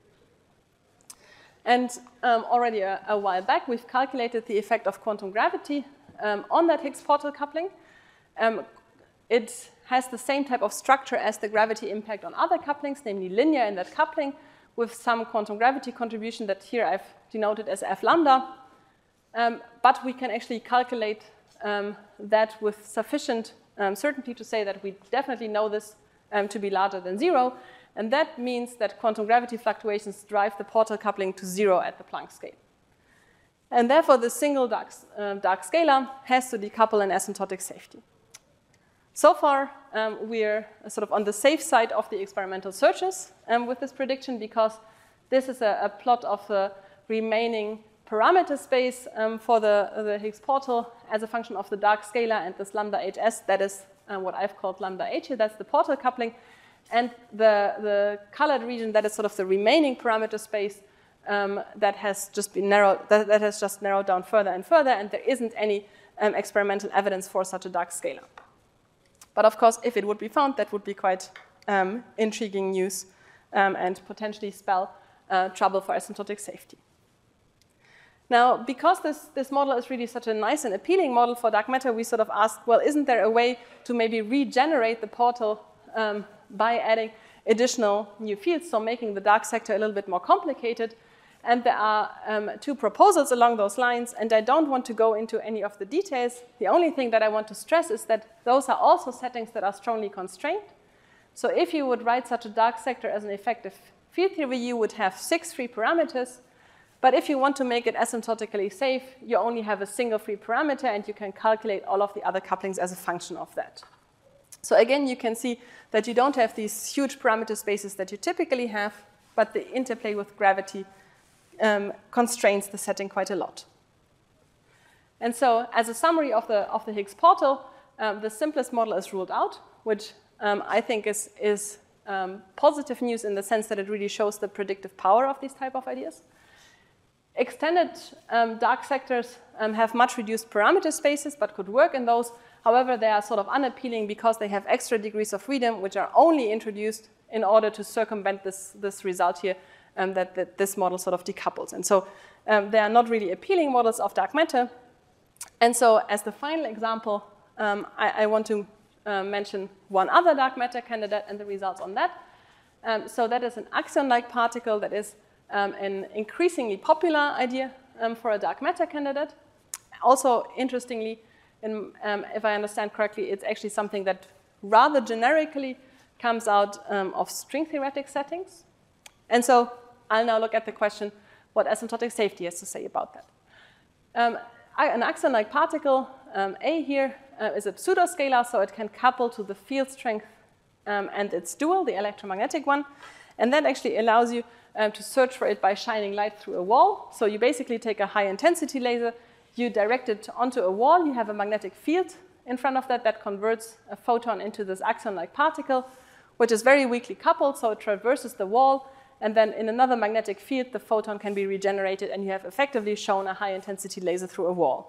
And um, already a, a while back, we've calculated the effect of quantum gravity um, on that Higgs portal coupling. Um, it has the same type of structure as the gravity impact on other couplings, namely linear in that coupling, with some quantum gravity contribution that here I've denoted as F lambda. Um, but we can actually calculate um, that with sufficient um, certainty to say that we definitely know this um, to be larger than zero. And that means that quantum gravity fluctuations drive the portal coupling to zero at the Planck scale. And therefore, the single dark, uh, dark scalar has to decouple in asymptotic safety. So far, um, we're sort of on the safe side of the experimental searches um, with this prediction, because this is a, a plot of the remaining parameter space um, for the, the Higgs portal as a function of the dark scalar and this lambda H S. That is uh, what I've called lambda H here. That's the portal coupling. And the, the colored region, that is sort of the remaining parameter space um, that has just been narrowed, that, that has just narrowed down further and further, and there isn't any um, experimental evidence for such a dark scalar. But of course, if it would be found, that would be quite um, intriguing news um, and potentially spell uh, trouble for asymptotic safety. Now, because this, this model is really such a nice and appealing model for dark matter, we sort of asked, well, isn't there a way to maybe regenerate the portal um, by adding additional new fields, so making the dark sector a little bit more complicated? And there are um, two proposals along those lines, and I don't want to go into any of the details. The only thing that I want to stress is that those are also settings that are strongly constrained. So if you would write such a dark sector as an effective field theory, you would have six free parameters. But if you want to make it asymptotically safe, you only have a single free parameter, and you can calculate all of the other couplings as a function of that. So again, you can see that you don't have these huge parameter spaces that you typically have, but the interplay with gravity um, constrains the setting quite a lot. And so as a summary of the, of the Higgs portal, um, the simplest model is ruled out, which um, I think is, is um, positive news in the sense that it really shows the predictive power of these type of ideas. Extended um, dark sectors um, have much reduced parameter spaces, but could work in those. However, they are sort of unappealing because they have extra degrees of freedom, which are only introduced in order to circumvent this, this result here, um, that, that this model sort of decouples. And so um, they are not really appealing models of dark matter. And so as the final example, um, I, I want to uh, mention one other dark matter candidate and the results on that. Um, so that is an axion-like particle that is um, an increasingly popular idea um, for a dark matter candidate. Also, interestingly, in, um, if I understand correctly, it's actually something that rather generically comes out um, of string theoretic settings. And so I'll now look at the question what asymptotic safety has to say about that. Um, an axion-like particle, um, A here, uh, is a pseudoscalar, so it can couple to the field strength um, and its dual, the electromagnetic one. And that actually allows you um, to search for it by shining light through a wall. So you basically take a high-intensity laser, you direct it onto a wall, you have a magnetic field in front of that that converts a photon into this axion-like particle, which is very weakly coupled, so it traverses the wall, and then in another magnetic field, the photon can be regenerated, and you have effectively shown a high-intensity laser through a wall.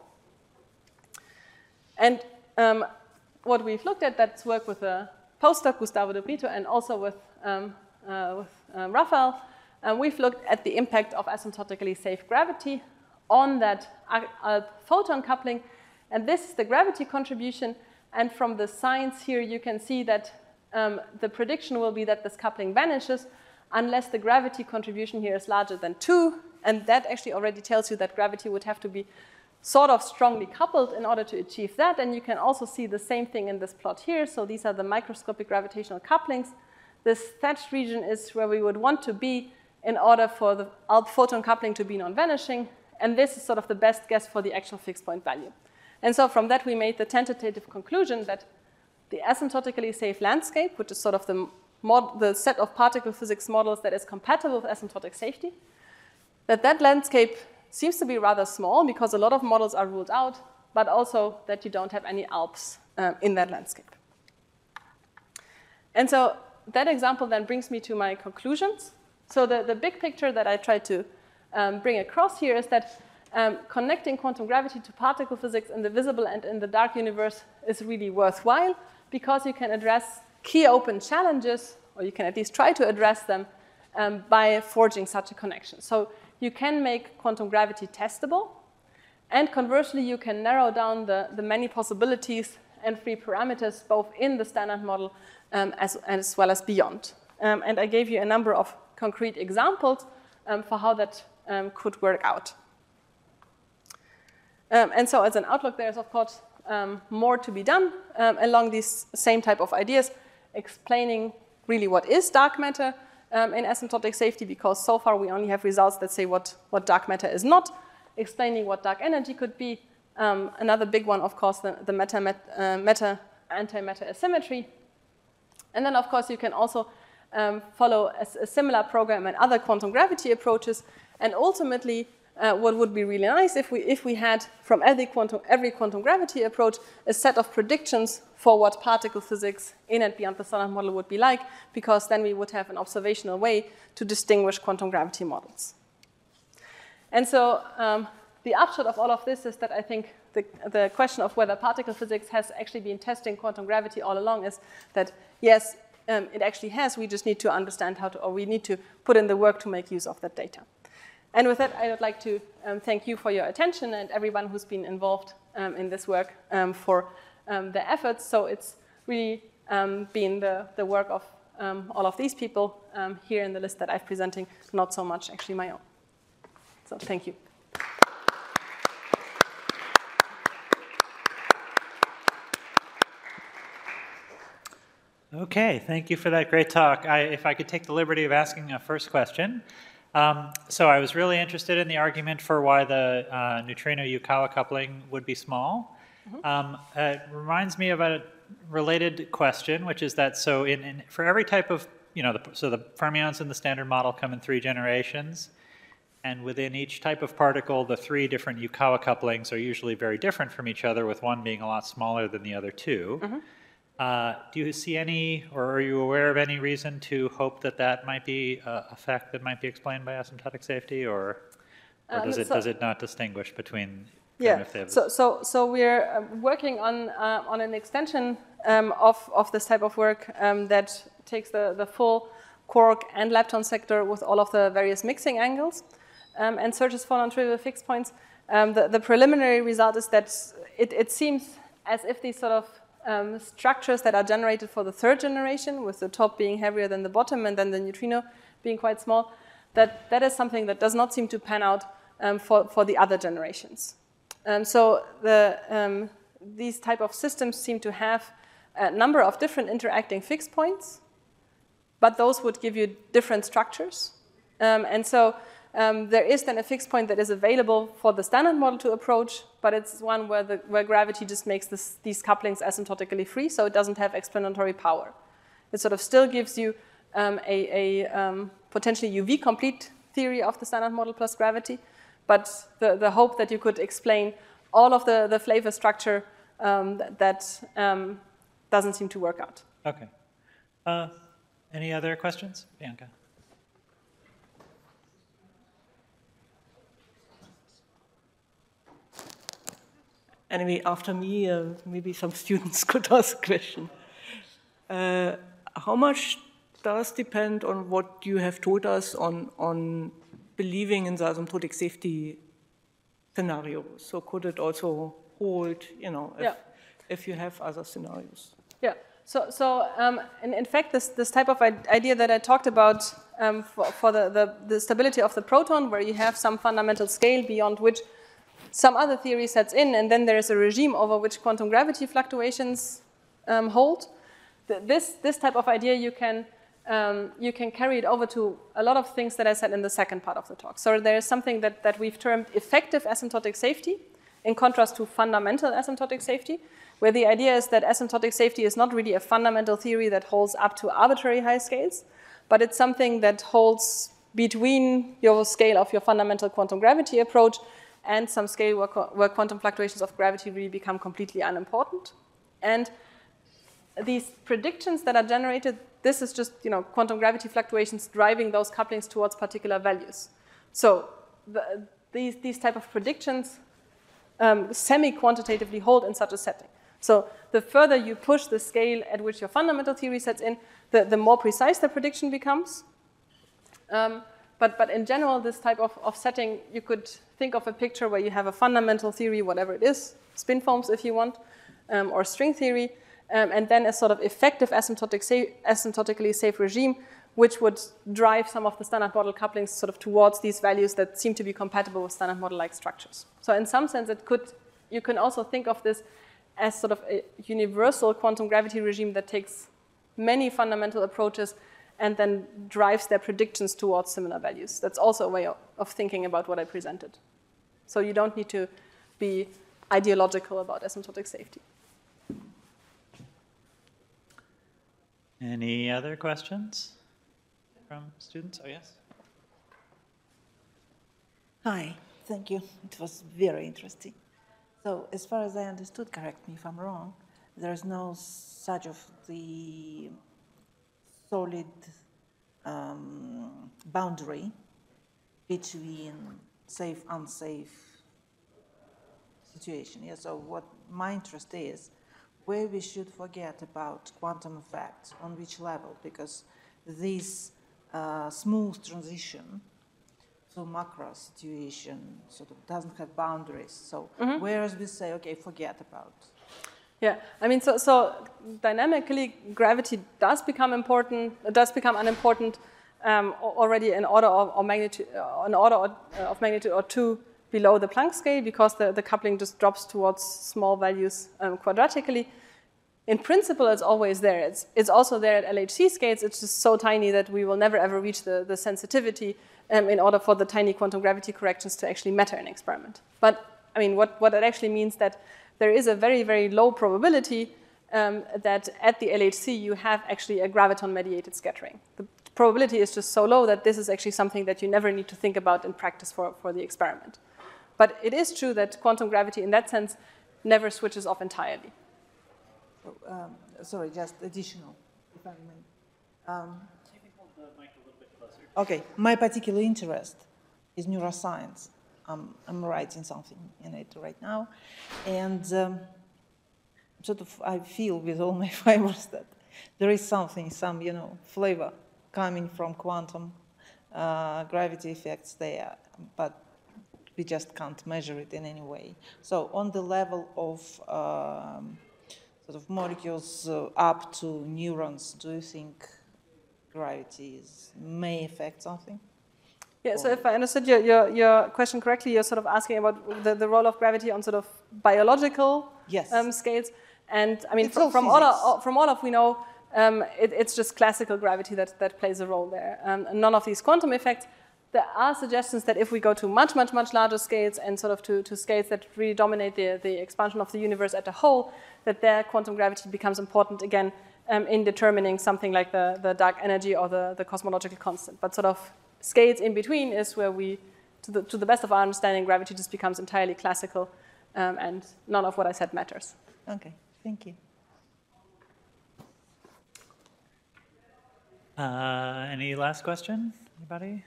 And um, what we've looked at, that's work with a postdoc, Gustavo de Brito, and also with, um, uh, with um, Rafael, and we've looked at the impact of asymptotically safe gravity on that uh, photon coupling, and this is the gravity contribution, and from the signs here, you can see that um, the prediction will be that this coupling vanishes unless the gravity contribution here is larger than two, and that actually already tells you that gravity would have to be sort of strongly coupled in order to achieve that, and you can also see the same thing in this plot here. So these are the microscopic gravitational couplings. This thatched region is where we would want to be in order for the photon coupling to be non-vanishing, and this is sort of the best guess for the actual fixed point value. And so from that, we made the tentative conclusion that the asymptotically safe landscape, which is sort of the, mod the set of particle physics models that is compatible with asymptotic safety, that that landscape seems to be rather small because a lot of models are ruled out, but also that you don't have any Alps um, in that landscape. And so that example then brings me to my conclusions. So the, the big picture that I tried to um, bring across here is that um, connecting quantum gravity to particle physics in the visible and in the dark universe is really worthwhile because you can address key open challenges, or you can at least try to address them um, by forging such a connection. So you can make quantum gravity testable, and conversely, you can narrow down the, the many possibilities and free parameters both in the standard model um, as, as well as beyond. Um, and I gave you a number of concrete examples um, for how that um, could work out. Um, and so as an outlook, there's, of course, um, more to be done um, along these same type of ideas, explaining really what is dark matter um, in asymptotic safety, because so far we only have results that say what, what dark matter is not, explaining what dark energy could be. Um, another big one, of course, the, the matter, met, uh, matter antimatter asymmetry. And then, of course, you can also um, follow a, a similar program and other quantum gravity approaches. And ultimately, uh, what would be really nice if we, if we had, from every quantum, every quantum gravity approach, a set of predictions for what particle physics in and beyond the standard model would be like, because then we would have an observational way to distinguish quantum gravity models. And so um, the upshot of all of this is that I think the, the question of whether particle physics has actually been testing quantum gravity all along is that, yes, um, it actually has. We just need to understand how to, or we need to put in the work to make use of that data. And with that, I would like to um, thank you for your attention and everyone who's been involved um, in this work um, for um, their efforts. So it's really um, been the, the work of um, all of these people um, here in the list that I'm presenting, not so much actually my own. So thank you. Okay, thank you for that great talk. I, if I could take the liberty of asking a first question. Um, so I was really interested in the argument for why the uh, neutrino Yukawa coupling would be small. Mm-hmm. um, it reminds me of a related question, which is that so in, in for every type of, you know, the, so the fermions in the standard model come in three generations, and within each type of particle, the three different Yukawa couplings are usually very different from each other, with one being a lot smaller than the other two. Mm-hmm. Uh, do you see any, or are you aware of any reason to hope that that might be a fact that might be explained by asymptotic safety, or, or does, um, it, so, does it not distinguish between? Yeah, so, so, so we're uh, working on, uh, on an extension um, of, of this type of work um, that takes the, the full quark and lepton sector with all of the various mixing angles um, and searches for non-trivial fixed points. Um, the, the preliminary result is that it, it seems as if these sort of um, structures that are generated for the third generation, with the top being heavier than the bottom and then the neutrino being quite small, that that is something that does not seem to pan out um, for, for the other generations. Um, so the, um, these type of systems seem to have a number of different interacting fixed points, but those would give you different structures. Um, and so um, there is then a fixed point that is available for the standard model to approach, but it's one where, the, where gravity just makes this, these couplings asymptotically free, so it doesn't have explanatory power. It sort of still gives you um, a, a um, potentially U V-complete theory of the standard model plus gravity, but the, the hope that you could explain all of the, the flavor structure um, that, that um, doesn't seem to work out. Okay. Uh, any other questions? Bianca. Anyway, after me, uh, maybe some students could ask a question. Uh, how much does depend on what you have told us on, on believing in the asymptotic safety scenario? So could it also hold, you know, if, yeah. if you have other scenarios? Yeah, so, so um, in, in fact, this, this type of idea that I talked about um, for, for the, the, the stability of the proton, where you have some fundamental scale beyond which some other theory sets in, and then there is a regime over which quantum gravity fluctuations um, hold. This, this type of idea, you can, um, you can carry it over to a lot of things that I said in the second part of the talk. So there is something that, that we've termed effective asymptotic safety, in contrast to fundamental asymptotic safety, where the idea is that asymptotic safety is not really a fundamental theory that holds up to arbitrary high scales, but it's something that holds between your scale of your fundamental quantum gravity approach and some scale where, where quantum fluctuations of gravity really become completely unimportant. And these predictions that are generated, this is just, you know, quantum gravity fluctuations driving those couplings towards particular values. So the, these, these type of predictions um, semi-quantitatively hold in such a setting. So the further you push the scale at which your fundamental theory sets in, the, the more precise the prediction becomes. Um, But, but in general, this type of, of setting, you could think of a picture where you have a fundamental theory, whatever it is, spin foams if you want, um, or string theory, um, and then a sort of effective asymptotic safe, asymptotically safe regime, which would drive some of the standard model couplings sort of towards these values that seem to be compatible with standard model-like structures. So in some sense, it could, you can also think of this as sort of a universal quantum gravity regime that takes many fundamental approaches and then drives their predictions towards similar values. That's also a way of thinking about what I presented. So you don't need to be ideological about asymptotic safety. Any other questions from students? Oh, yes. Hi, thank you. It was very interesting. So as far as I understood, correct me if I'm wrong, there is no such of the solid um, boundary between safe, unsafe situation. Yeah, so what my interest is, where we should forget about quantum effects, on which level, because this uh, smooth transition to macro situation sort of doesn't have boundaries. So mm-hmm. whereas we say, okay, forget about. Yeah, I mean, so, so dynamically, gravity does become important, does become unimportant um, already in order of, or magnitude, uh, an order of, uh, of magnitude or two below the Planck scale, because the, the coupling just drops towards small values um, quadratically. In principle, it's always there. It's, it's also there at L H C scales. It's just so tiny that we will never ever reach the, the sensitivity um, in order for the tiny quantum gravity corrections to actually matter in experiment. But I mean, what, what it actually means that there is a very, very low probability um, that at the L H C you have actually a graviton-mediated scattering. The probability is just so low that this is actually something that you never need to think about in practice for, for the experiment. But it is true that quantum gravity in that sense never switches off entirely. Um, sorry, just additional, if I may. Um, okay, my particular interest is neuroscience. Um, I'm writing something in it right now, and um, sort of I feel with all my fibers that there is something, some you know flavor coming from quantum uh, gravity effects there, but we just can't measure it in any way. So on the level of um, sort of molecules uh, up to neurons, do you think gravity is, may affect something? Yeah, so if I understood your, your, your question correctly, you're sort of asking about the, the role of gravity on sort of biological yes. um, scales. And I mean, It's from, all from, all physics. of, from all of we know, um, it, it's just classical gravity that, that plays a role there. Um, and none of these quantum effects. There are suggestions that if we go to much, much, much larger scales and sort of to, to scales that really dominate the, the expansion of the universe as a whole, that there quantum gravity becomes important again um, in determining something like the, the dark energy or the, the cosmological constant. But sort of scales in between is where we, to the, to the best of our understanding, gravity just becomes entirely classical um, and none of what I said matters. Okay, thank you. Uh, any last question? Anybody?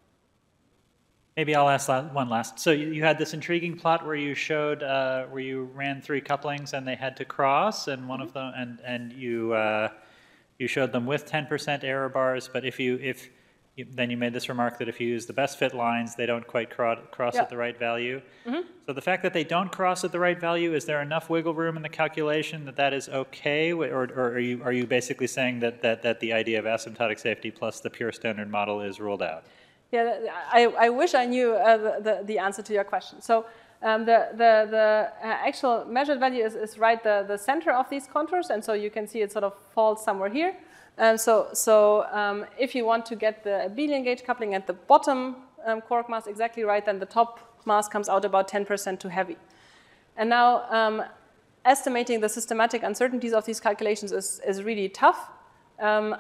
Maybe I'll ask one last. So you, you had this intriguing plot where you showed, uh, where you ran three couplings and they had to cross, and one mm-hmm. of them, and and you uh, you showed them with ten percent error bars. But if you if you, then you made this remark that if you use the best fit lines, they don't quite cro cross yeah. at the right value. Mm-hmm. So the fact that they don't cross at the right value, is there enough wiggle room in the calculation that that is okay, or, or are you are you basically saying that that that the idea of asymptotic safety plus the pure standard model is ruled out? Yeah, I, I wish I knew uh, the, the, the answer to your question. So um, the, the, the actual measured value is, is right the, the center of these contours, and so you can see it sort of falls somewhere here. Um, so so um, if you want to get the abelian gauge coupling at the bottom um, quark mass exactly right, then the top mass comes out about ten percent too heavy. And now um, estimating the systematic uncertainties of these calculations is, is really tough. Um,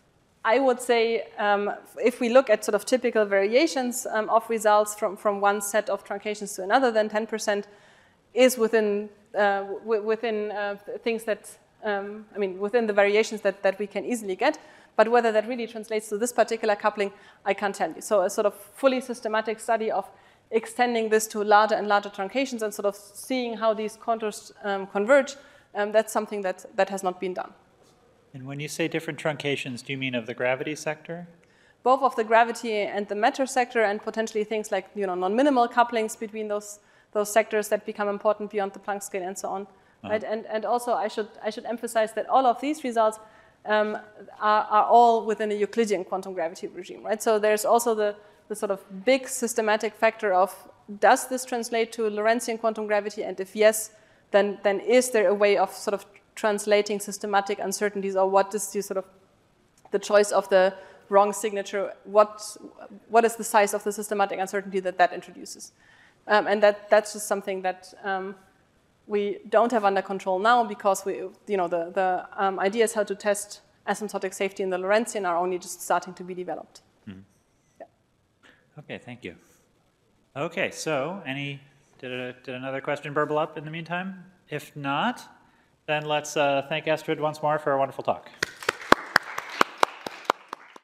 I would say um, if we look at sort of typical variations um, of results from, from one set of truncations to another, then ten percent is within, uh, within uh, things that, um, I mean, within the variations that, that we can easily get. But whether that really translates to this particular coupling, I can't tell you. So a sort of fully systematic study of extending this to larger and larger truncations and sort of seeing how these contours um, converge, um, that's something that, that has not been done. And when you say different truncations, do you mean of the gravity sector? Both of the gravity and the matter sector, and potentially things like you know non-minimal couplings between those those sectors that become important beyond the Planck scale and so on. Uh-huh. Right? And and also I should I should emphasize that all of these results um, are, are all within a Euclidean quantum gravity regime. Right? So there's also the the sort of big systematic factor of does this translate to Lorentzian quantum gravity, and if yes, then then is there a way of sort of translating systematic uncertainties, or what is the sort of the choice of the wrong signature? What what is the size of the systematic uncertainty that that introduces? Um, and that that's just something that um, we don't have under control now, because we you know the the um, ideas how to test asymptotic safety in the Lorentzian are only just starting to be developed. Mm-hmm. Yeah. Okay, thank you. Okay, so any did a, did another question burble up in the meantime? If not, then let's uh, thank Astrid once more for a wonderful talk.